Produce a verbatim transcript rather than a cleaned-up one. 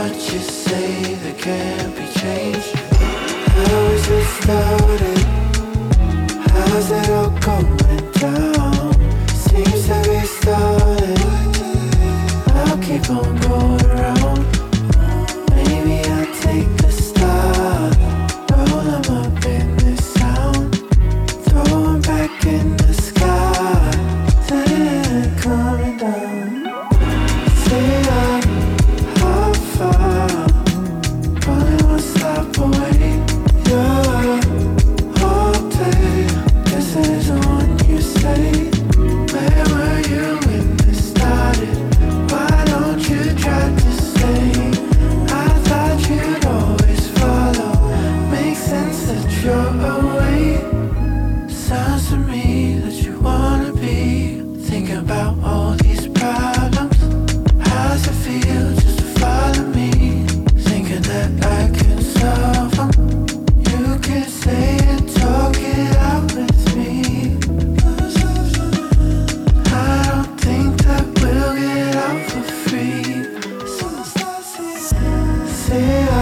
what you say that can't be changed. How is it started? How's it all going down? Seems to be starting. I'll keep on going around. Maybe I'll take the start. Roll them up in this sound. Throw them back in the sky. Then coming down. Say I'm how far. Only one stop away. Yeah, all day. This is the one you say. Where were you when this started? Why don't you try to stay? I thought you'd always follow. Makes sense that you're away. Sounds to me that you wanna be thinking about all these problems. How's it feel just to follow me? Thinking that I can solve them. You can say it, talk it out with me. I don't think that we'll get out for free. Say